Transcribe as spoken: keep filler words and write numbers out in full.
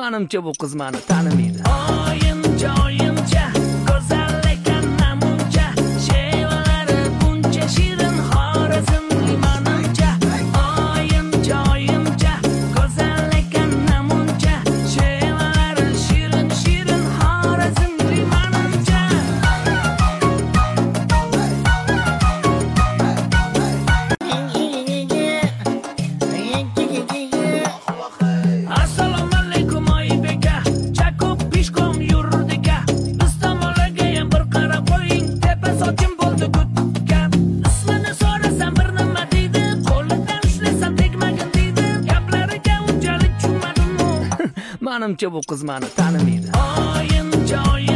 Manimcha bu qiz meni tanimaydi. Oyincha oyincha go'zal ekan namuncha, shevalari buncha shirin xorazmli manimcha. Oyincha oyincha go'zal ekan namuncha, shevalari shirin shirin xorazmli manimcha. Assalomu alaykum Oybeka, chaqib pishkom yurdika. Biz tomonlarga ham bir qarab qo'ying, tepa sochim bo'ldi gutka. Ismini so'rasam bir nima deydi, qo'lidan ushlasam tegmagin deydi. Gaplariga unchalik tushunmadim-ku. Manimcha bu qiz meni tanimaydi. Oyincha oyincha